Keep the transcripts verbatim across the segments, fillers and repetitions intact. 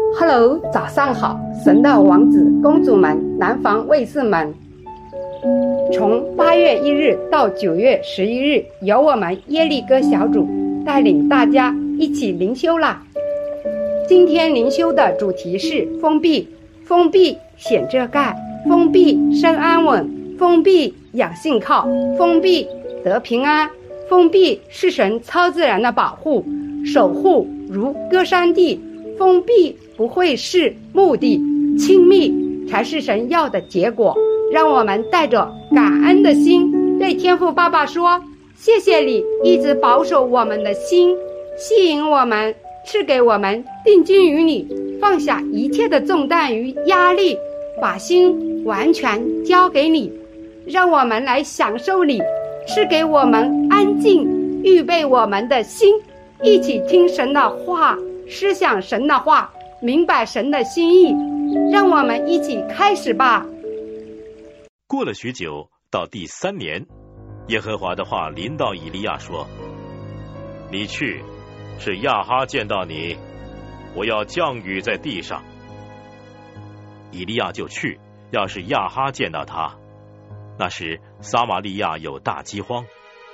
Hello， 早上好，神的王子、公主们、南方卫士们。从八月一日到九月十一日，由我们耶利哥小组带领大家一起灵修啦。今天灵修的主题是封闭，封闭显遮盖，封闭生安稳，封闭养信靠，封闭得平安，封闭是神超自然的保护守护，如歌山地。封闭不会是目的，亲密才是神要的结果。让我们带着感恩的心对天父爸爸说，谢谢你一直保守我们的心，吸引我们，赐给我们定睛于你，放下一切的重担与压力，把心完全交给你。让我们来享受你赐给我们安静预备我们的心，一起听神的话，思想神的话，明白神的心意。让我们一起开始吧。 过了许久，到第三年，耶和华的话临到以利亚说，你去，是亚哈见到你，我要降雨在地上。以利亚就去，要是亚哈见到他。那时撒玛利亚有大饥荒。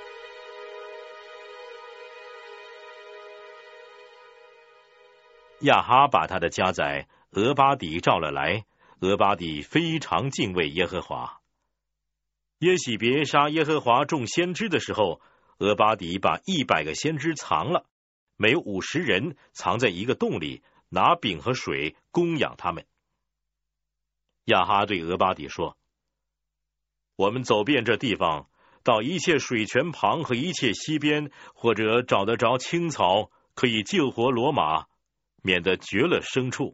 亚哈把他的家宰俄巴底召了来，俄巴底非常敬畏耶和华。耶洗别杀耶和华众先知的时候，俄巴底把一百个先知藏了，每五十人藏在一个洞里，拿饼和水供养他们。亚哈对俄巴底说，我们走遍这地方，到一切水泉旁和一切溪边，或者找得着青草，可以救活骡马，免得绝了牲畜。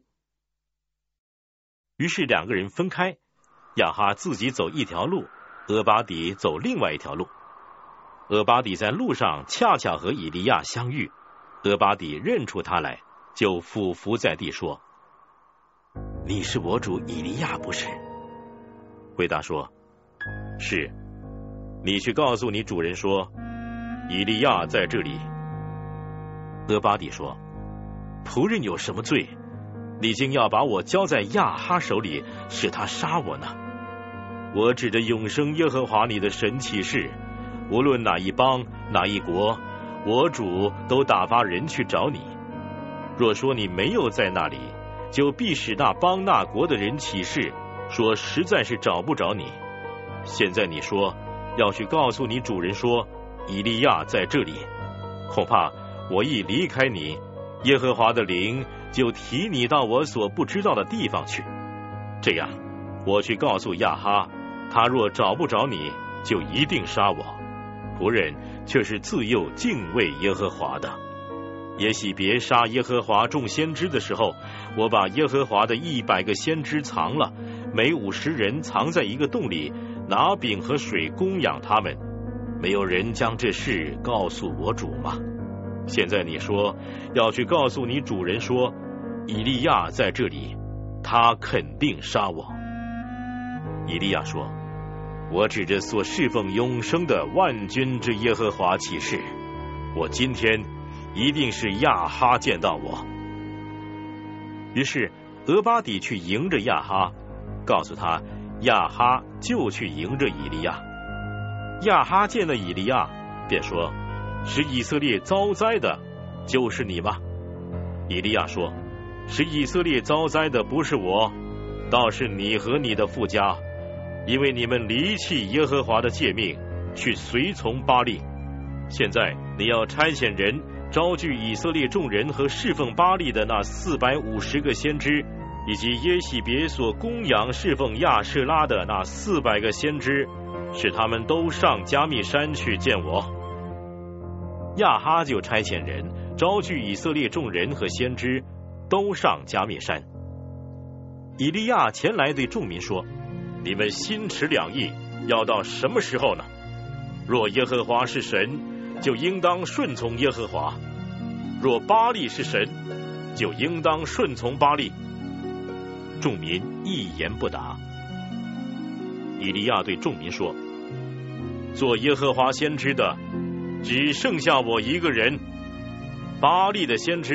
于是两个人分开，亚哈自己走一条路，俄巴底走另外一条路。俄巴底在路上恰巧和以利亚相遇，俄巴底认出他来，就俯伏在地说，你是我主以利亚不是？回答说，是。你去告诉你主人说，以利亚在这里。俄巴底说，仆人有什么罪？你竟要把我交在亚哈手里，使他杀我呢？我指着永生耶和华你的神起誓，无论哪一邦哪一国，我主都打发人去找你。若说你没有在那里，就必使那邦那国的人起誓，说实在是找不着你。现在你说要去告诉你主人说，以利亚在这里，恐怕我一离开你，耶和华的灵就提你到我所不知道的地方去。这样，我去告诉亚哈，他若找不着你，就一定杀我。仆人却是自幼敬畏耶和华的。耶洗别杀耶和华众先知的时候，我把耶和华的一百个先知藏了，每五十人藏在一个洞里，拿饼和水供养他们。没有人将这事告诉我主吗？现在你说要去告诉你主人说，以利亚在这里，他肯定杀我。以利亚说，我指着所侍奉永生的万军之耶和华起誓，我今天一定是亚哈见到我。于是俄巴底去迎着亚哈，告诉他亚哈就去迎着以利亚。亚哈见了以利亚，便说，使以色列遭灾的就是你吗？以利亚说，使以色列遭灾的不是我，倒是你和你的父家，因为你们离弃耶和华的诫命，去随从巴力。现在你要差遣人招聚以色列众人和侍奉巴力的那四百五十个先知，以及耶洗别所供养侍奉亚舍拉的那四百个先知，使他们都上加密山去见我。亚哈就差遣人招聚以色列众人和先知，都上加密山。以利亚前来对众民说，你们心持两意，要到什么时候呢？若耶和华是神，就应当顺从耶和华；若巴力是神，就应当顺从巴力。众民一言不答。以利亚对众民说，做耶和华先知的只剩下我一个人，巴力的先知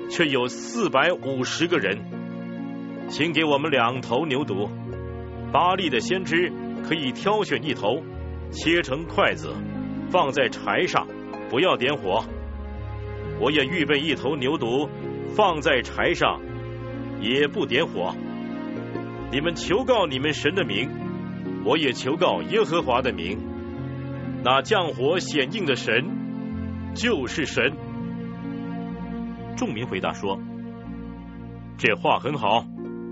却有四百五十个人。请给我们两头牛犊，巴力的先知可以挑选一头，切成筷子，放在柴上，不要点火。我也预备一头牛犊，放在柴上，也不点火。你们求告你们神的名，我也求告耶和华的名。那降火显应的神就是神。众民回答说：这话很好。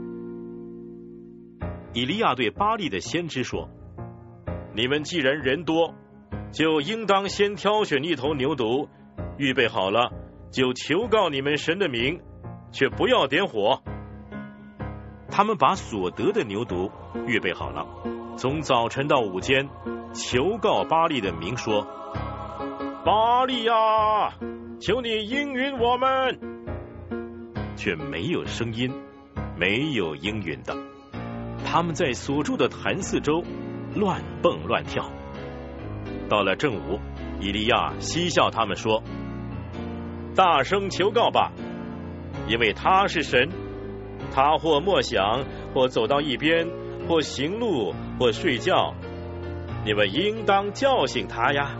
以利亚对巴力的先知说：你们既然人多，就应当先挑选一头牛犊，预备好了，就求告你们神的名，却不要点火。他们把所得的牛犊预备好了，从早晨到午间，求告巴力的名说：巴力呀，求你应允我们。却没有声音，没有应允的。他们在所住的坛四周乱蹦乱跳。到了正午，以利亚嬉笑他们说：大声求告吧，因为他是神。他或默想，或走到一边，或行路，或睡觉，你们应当叫醒他呀。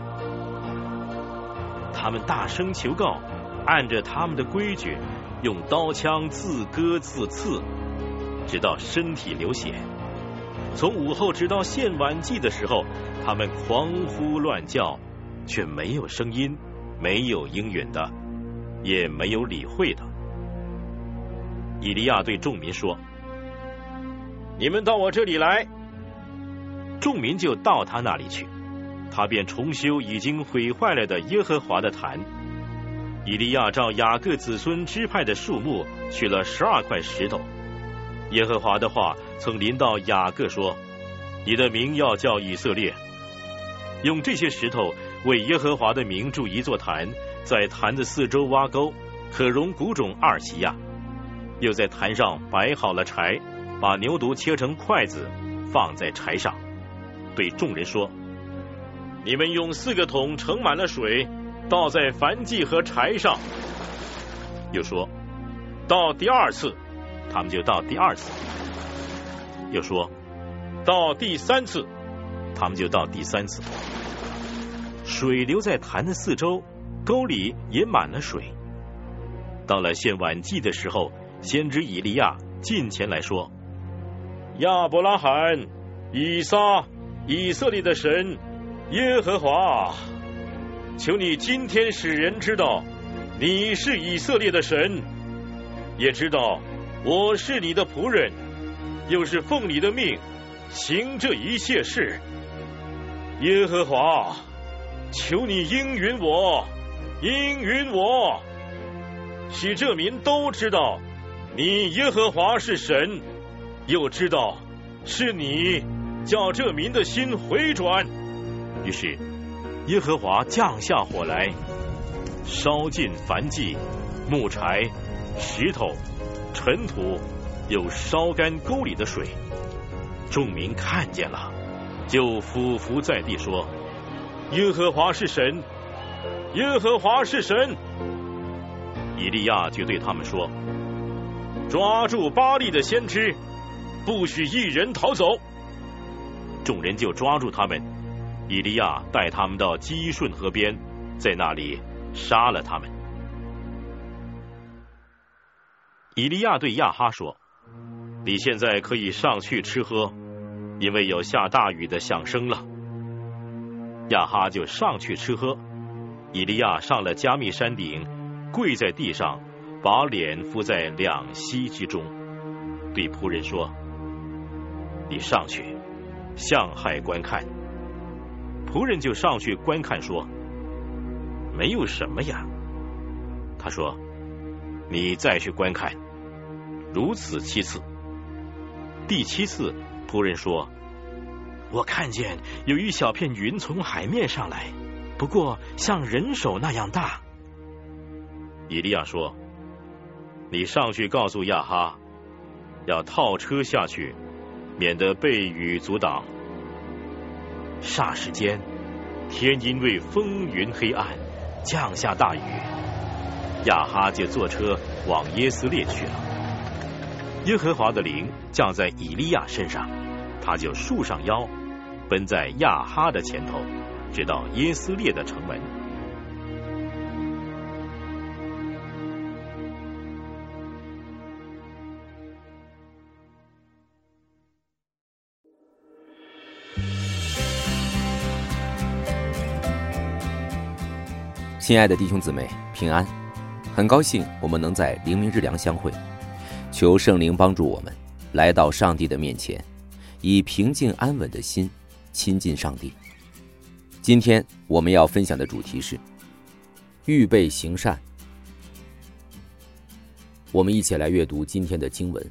他们大声求告，按着他们的规矩，用刀枪自割自刺，直到身体流血。从午后直到献晚祭的时候，他们狂呼乱叫，却没有声音，没有应允的，也没有理会的。以利亚对众民说：你们到我这里来。众民就到他那里去，他便重修已经毁坏了的耶和华的坛。以利亚照雅各子孙支派的数目取了十二块石头。耶和华的话曾临到雅各说：你的名要叫以色列。用这些石头为耶和华的名筑一座坛，在坛的四周挖沟，可容谷种二西亚。又在坛上摆好了柴，把牛犊切成筷子，放在柴上，对众人说：你们用四个桶盛满了水，倒在燔祭和柴上。又说：到第二次，他们就到第二次。又说：到第三次，他们就到第三次。水流在坛的四周，沟里也满了水。到了献晚祭的时候，先知以利亚近前来说：亚伯拉罕、以撒、以色列的神耶和华，求你今天使人知道你是以色列的神，也知道我是你的仆人，又是奉你的命行这一切事。耶和华，求你应允我，应允我，使这民都知道你耶和华是神，又知道是你叫这民的心回转。于是耶和华降下火来，烧尽燔祭、木柴、石头、尘土，又烧干沟里的水。众民看见了，就俯伏在地说：耶和华是神，耶和华是神。以利亚就对他们说：抓住巴力的先知，不许一人逃走。众人就抓住他们，以利亚带他们到基顺河边，在那里杀了他们。以利亚对亚哈说：你现在可以上去吃喝，因为有下大雨的响声了。亚哈就上去吃喝。以利亚上了加密山顶，跪在地上，把脸伏在两膝之中，对仆人说：你上去向海观看。仆人就上去观看，说：没有什么呀。他说：你再去观看。如此七次。第七次，仆人说：我看见有一小片云从海面上来，不过像人手那样大。以利亚说：你上去告诉亚哈，要套车下去，免得被雨阻挡。霎时间，天因为风云黑暗，降下大雨， 亚哈就坐车往耶斯列去了。耶和华的灵降在以利亚身上，他就束上腰，奔在亚哈的前头，直到耶斯列的城门。 亲爱的弟兄姊妹，平安！很高兴我们能在灵明日粮相会，求圣灵帮助我们来到上帝的面前，以平静安稳的心亲近上帝。今天我们要分享的主题是预备行善。我们一起来阅读今天的经文，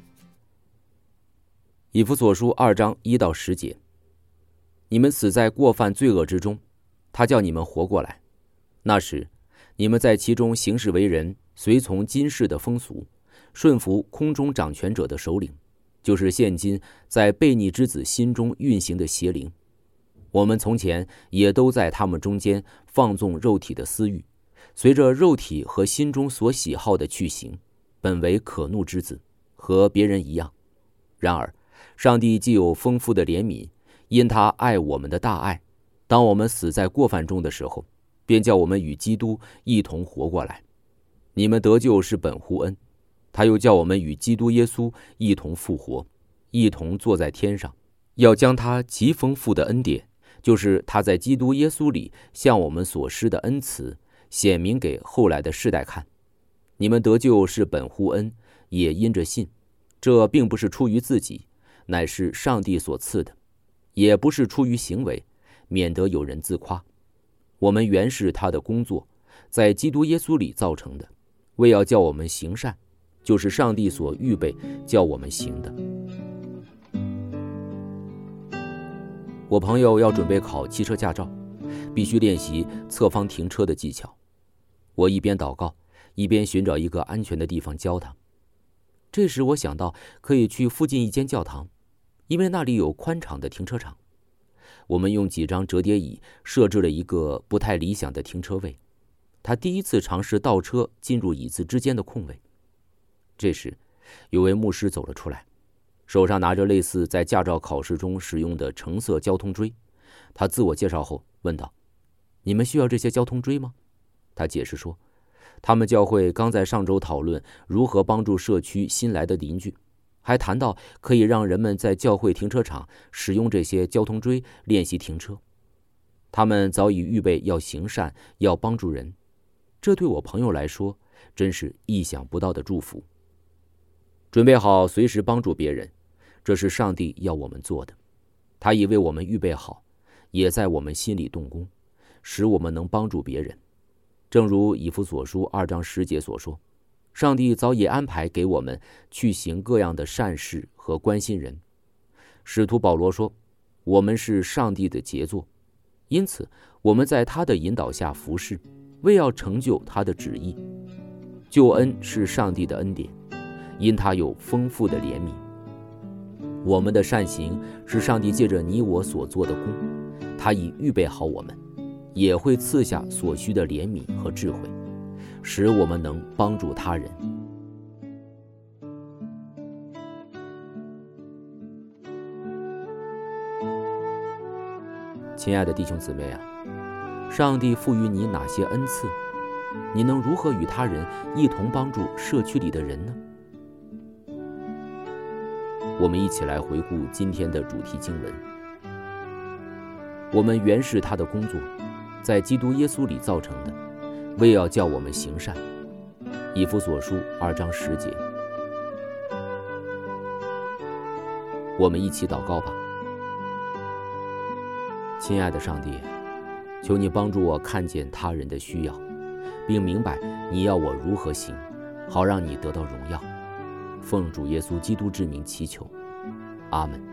以弗所书二章一到十节。你们死在过犯罪恶之中，他叫你们活过来。那时你们在其中行事为人，随从今世的风俗，顺服空中掌权者的首领，就是现今在悖逆之子心中运行的邪灵。我们从前也都在他们中间放纵肉体的私欲，随着肉体和心中所喜好的去行，本为可怒之子，和别人一样。然而上帝既有丰富的怜悯，因他爱我们的大爱，当我们死在过犯中的时候，便叫我们与基督一同活过来。你们得救是本乎恩，他又叫我们与基督耶稣一同复活，一同坐在天上，要将他极丰富的恩典，就是他在基督耶稣里向我们所施的恩慈，显明给后来的世代看。你们得救是本乎恩，也因着信。这并不是出于自己，乃是上帝所赐的，也不是出于行为，免得有人自夸。我们原是他的工作，在基督耶稣里造成的，为要叫我们行善，就是上帝所预备叫我们行的。我朋友要准备考汽车驾照，必须练习侧方停车的技巧。我一边祷告，一边寻找一个安全的地方教他。这时我想到可以去附近一间教堂，因为那里有宽敞的停车场。我们用几张折叠椅设置了一个不太理想的停车位，他第一次尝试倒车进入椅子之间的空位。这时有位牧师走了出来，手上拿着类似在驾照考试中使用的橙色交通锥。他自我介绍后问道：你们需要这些交通锥吗？他解释说，他们教会刚在上周讨论如何帮助社区新来的邻居，还谈到可以让人们在教会停车场使用这些交通锥练习停车。他们早已预备要行善，要帮助人，这对我朋友来说真是意想不到的祝福。准备好随时帮助别人，这是上帝要我们做的，他已为我们预备好，也在我们心里动工，使我们能帮助别人。正如以弗所书二章十节所说，上帝早已安排给我们去行各样的善事和关心人。使徒保罗说，我们是上帝的杰作，因此我们在他的引导下服侍，为要成就他的旨意。救恩是上帝的恩典，因他有丰富的怜悯。我们的善行是上帝借着你我所做的工，他已预备好我们，也会赐下所需的怜悯和智慧，使我们能帮助他人。亲爱的弟兄姊妹啊，上帝赋予你哪些恩赐？你能如何与他人一同帮助社区里的人呢？我们一起来回顾今天的主题经文。我们原是他的工作，在基督耶稣里造成的，为要叫我们行善。以弗所书二章十节。我们一起祷告吧。亲爱的上帝，求你帮助我看见他人的需要，并明白你要我如何行，好让你得到荣耀。奉主耶稣基督之名祈求，阿们。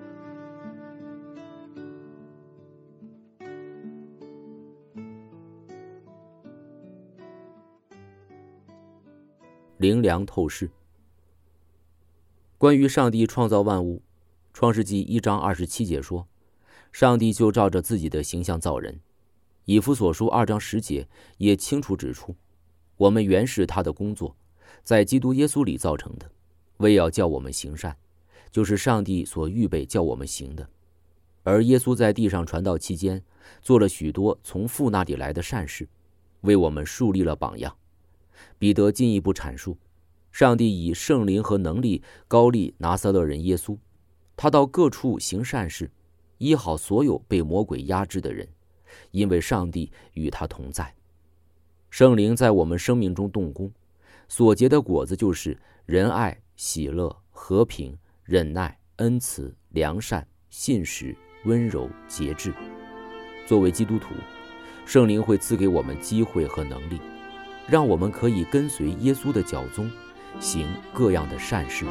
灵粮透视。关于上帝创造万物，创世纪一章二十七节说，上帝就照着自己的形象造人。以弗所书二章十节也清楚指出， 我们原是他的工作，在基督耶稣里造成的，为要叫我们行善，就是上帝所预备叫我们行的。而耶稣在地上传道期间，做了许多从父那里来的善事，为我们树立了榜样。彼得进一步阐述，上帝以圣灵和能力高立拿撒勒人耶稣，他到各处行善事，医好所有被魔鬼压制的人，因为上帝与他同在。圣灵在我们生命中动工，所结的果子就是仁爱、喜乐、和平、忍耐、恩慈、良善、信实、温柔、节制。作为基督徒，圣灵会赐给我们机会和能力，让我们可以跟随耶稣的脚踪，行各样的善事。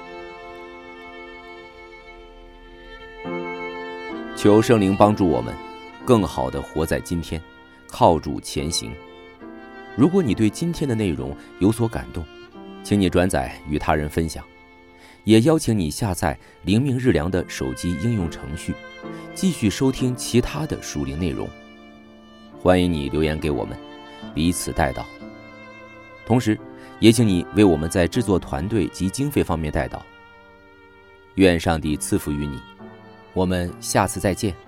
求圣灵帮助我们更好地活在今天，靠主前行。如果你对今天的内容有所感动，请你转载与他人分享，也邀请你下载灵命日粮的手机应用程序，继续收听其他的属灵内容。欢迎你留言给我们，彼此代祷。同时也请你为我们在制作团队及经费方面代祷。愿上帝赐福于你，我们下次再见。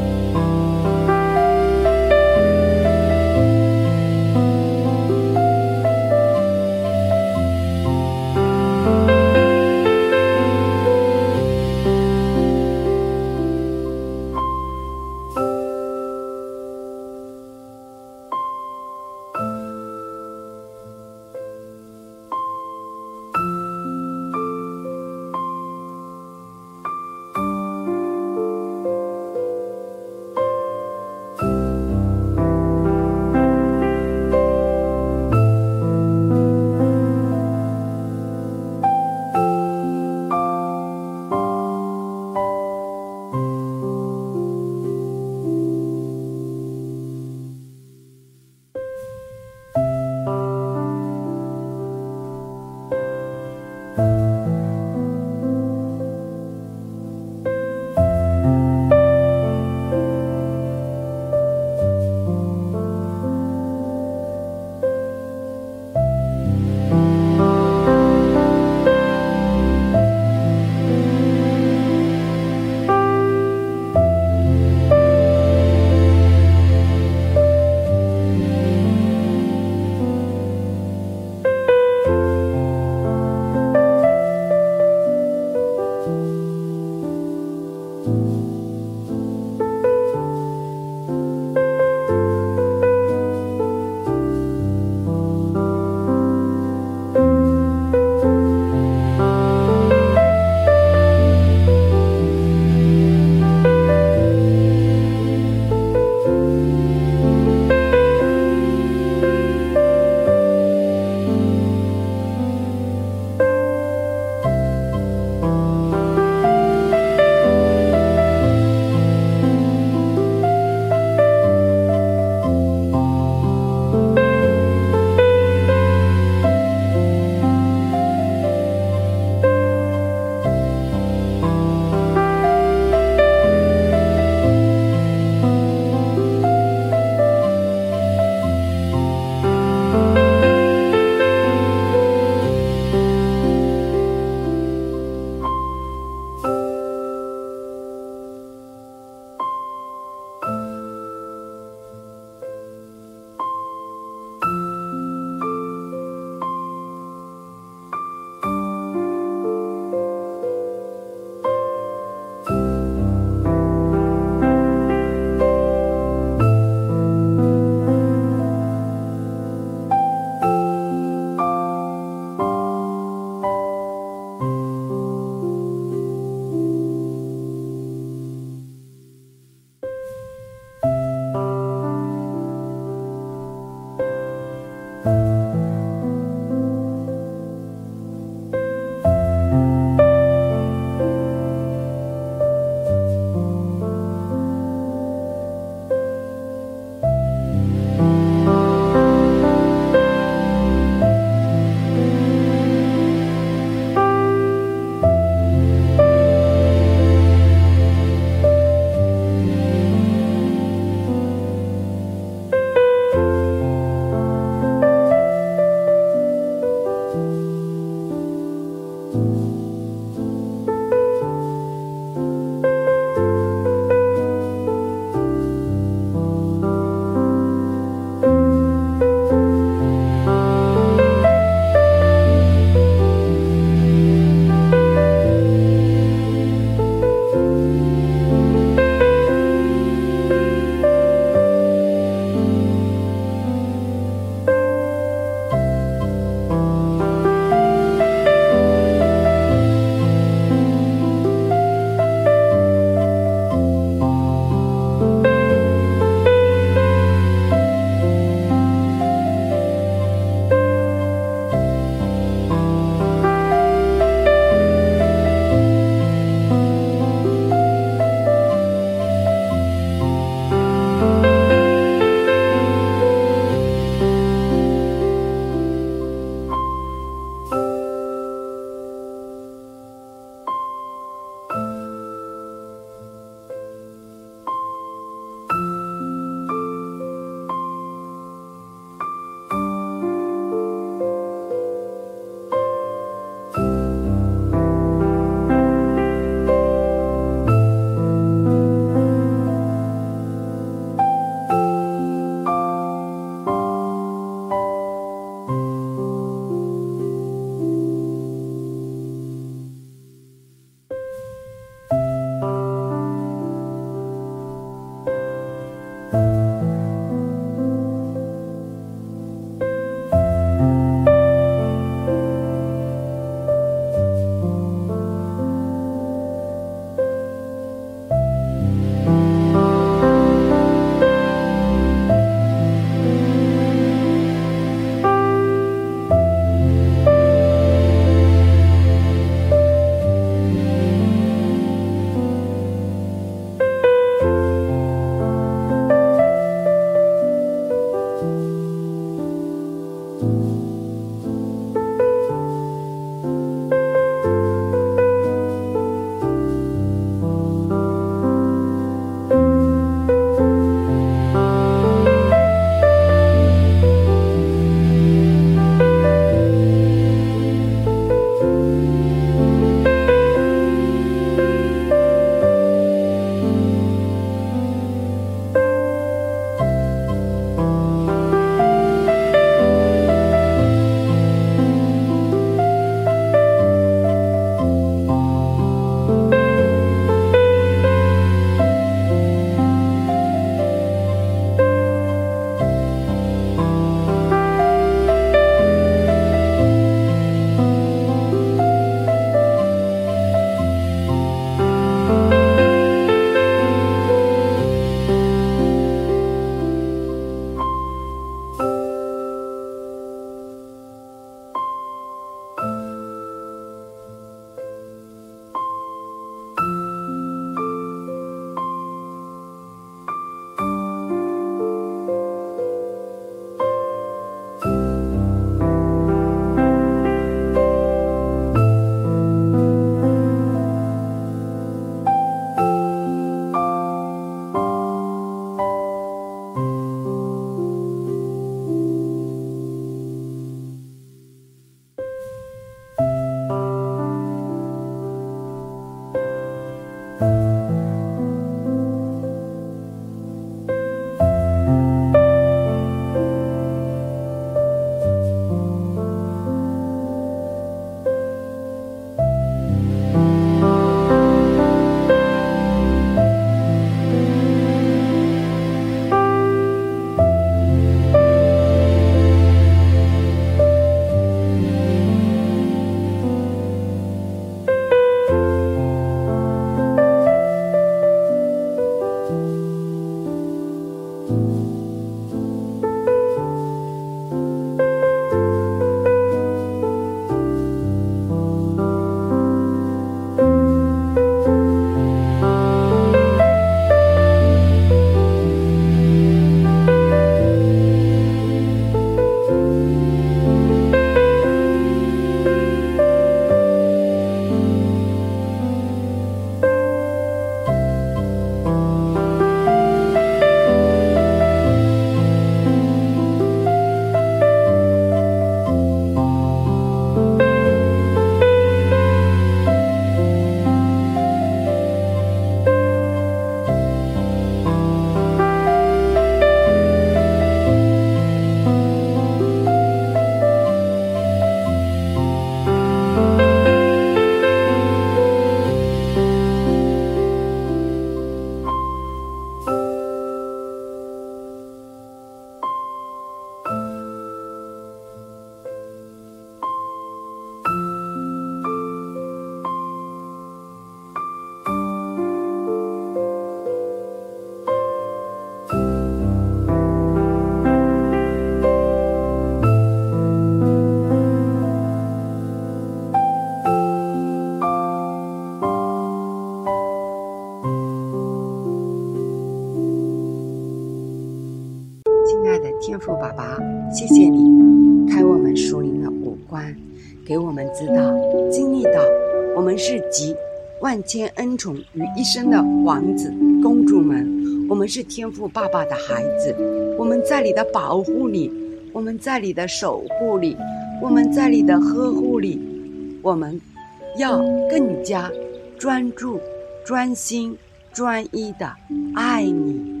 天父爸爸，谢谢你开我们属灵的五官，给我们知道经历到我们是集万千恩宠于一身的王子公主们，我们是天父爸爸的孩子，我们在你的保护里，我们在你的守护里，我们在你的呵护里，我们要更加专注、专心、专一的爱你。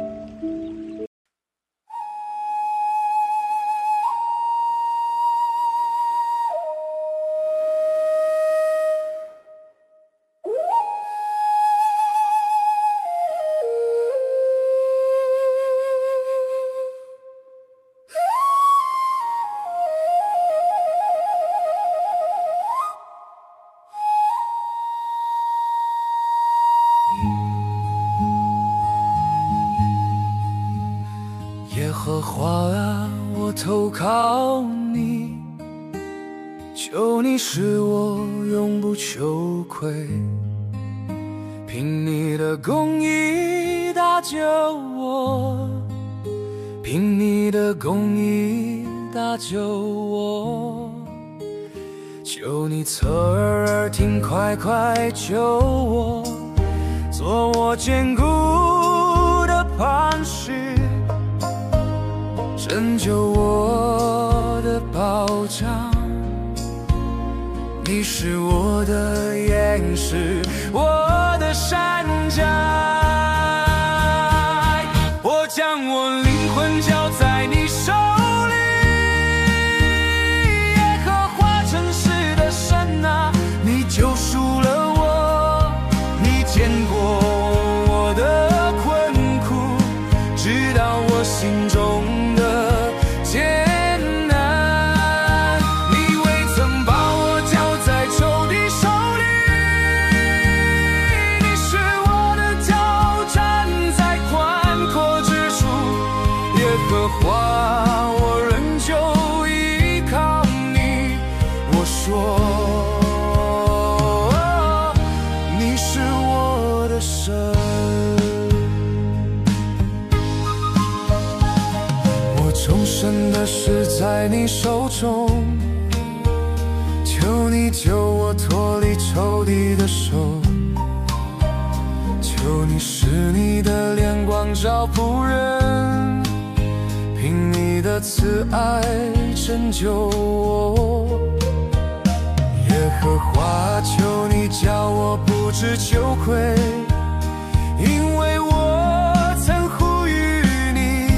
耶和华啊，我投靠你，求你使我永不羞愧，凭你的公义搭救我，凭你的公义搭救我，求你侧耳听，快快救我，做我坚固的磐石，拯救我的保障。你是我的岩石，我的山寨，我将我灵魂交在你手里。耶和华诚实的神啊，你救赎了我，你见过我的困苦，知道我心中是在你手中，求你救我脱离仇敌的手，求你使你的脸光照仆人，凭你的慈爱拯救我。耶和华，求你叫我不知羞愧，因为我曾呼吁你。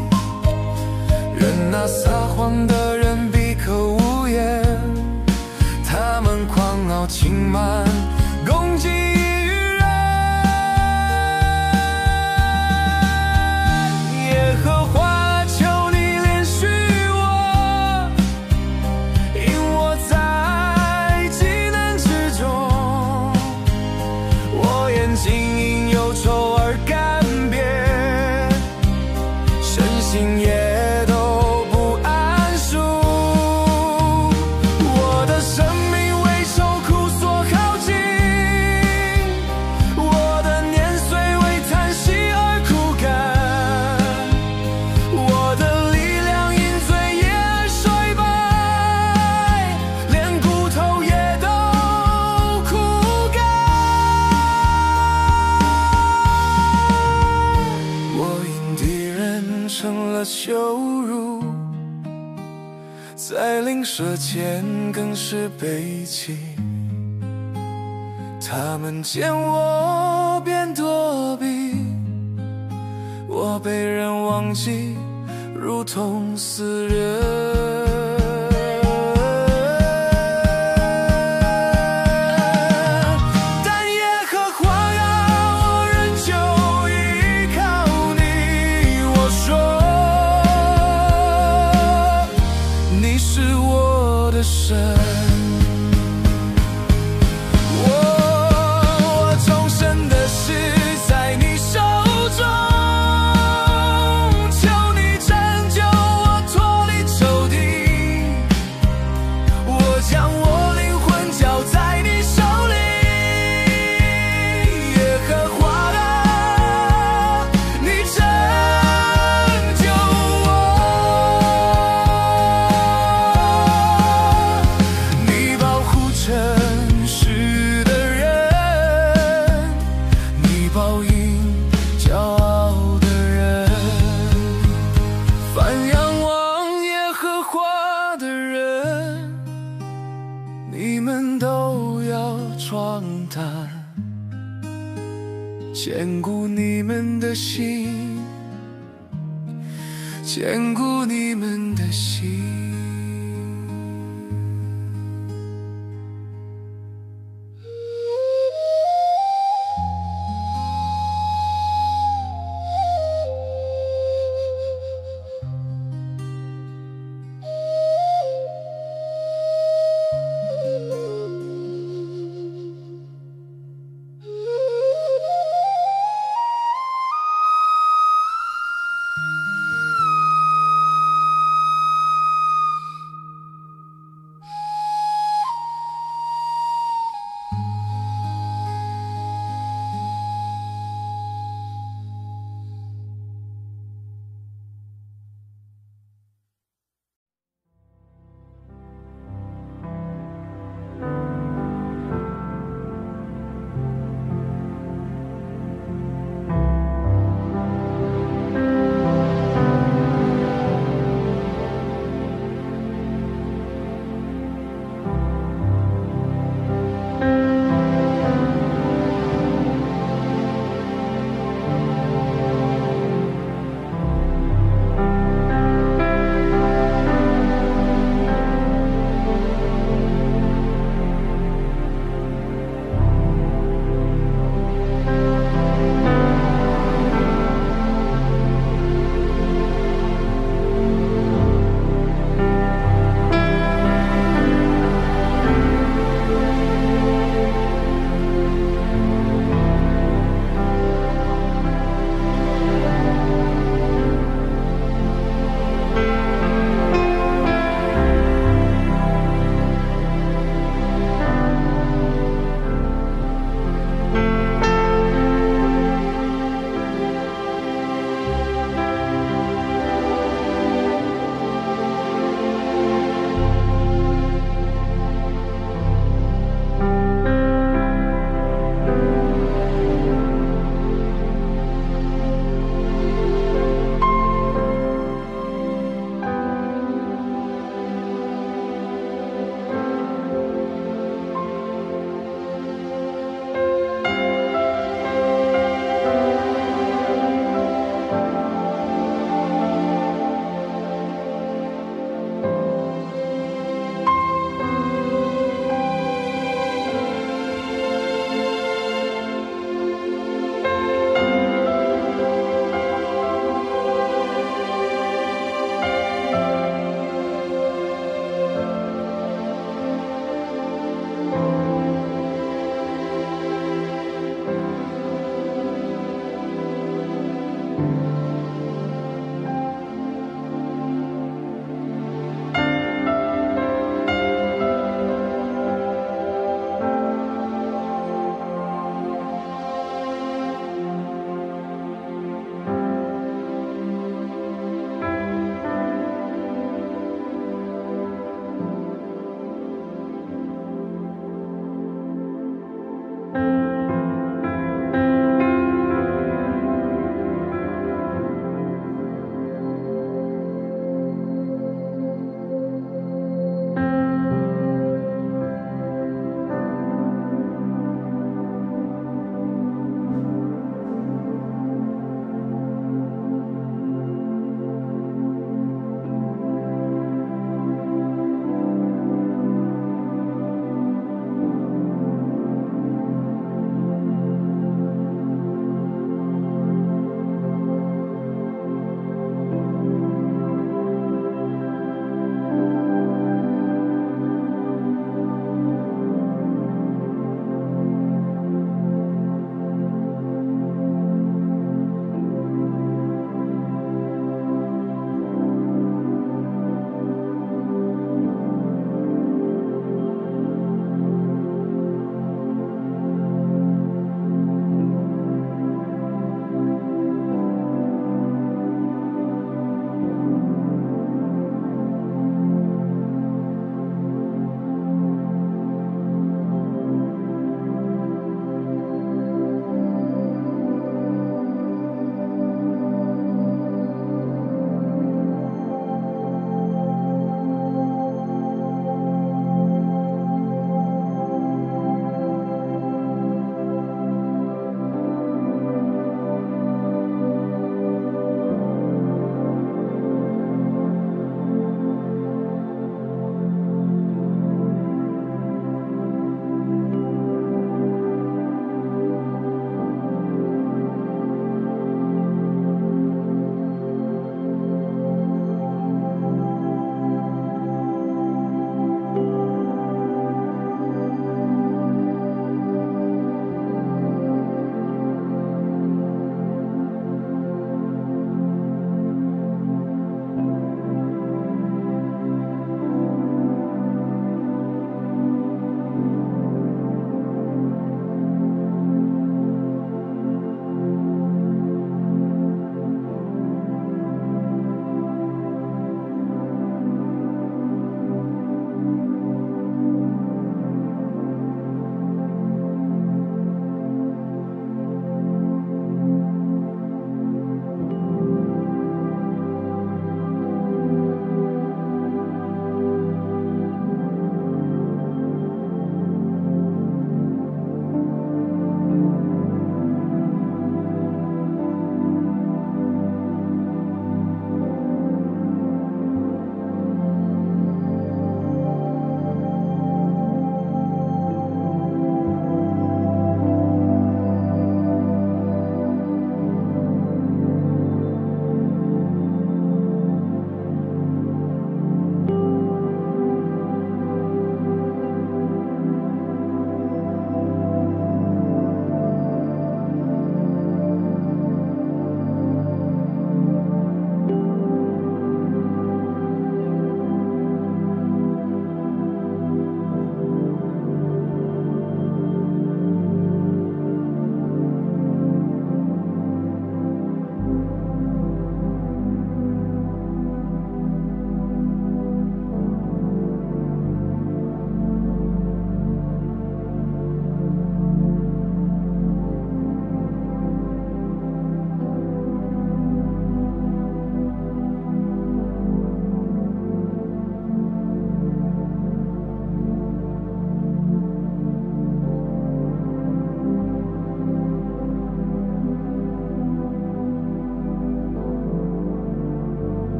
任那撒谎的人闭口无言，他们狂傲轻慢，攻击愚人。耶和华，求你怜恤我，因我在极难之中，我眼睛因忧愁而干瘪，身心也羞辱，在邻舍前更是悲泣。他们见我便躲避，我被人忘记，如同死人。求坚固你们的心，坚固你们的心。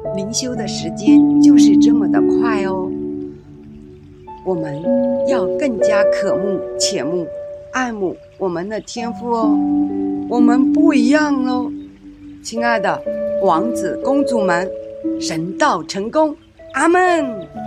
灵修的时间就是这么的快哦。我们要更加渴慕、切慕、爱慕我们的天父哦。我们不一样哦，亲爱的王子公主们，神道成功，阿们。